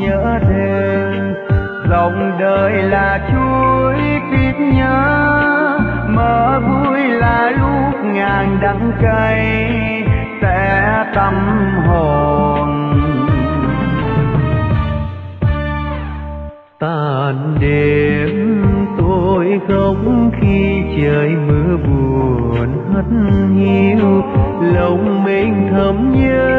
nhớ thêm. Dòng đời là chuỗi kiếp nhớ, mơ vui là lúc ngàn đắng cay sẽ tâm hồn. Tàn đêm tôi khóc khi trời mưa buồn hắt hiu, lòng mình thầm nhớ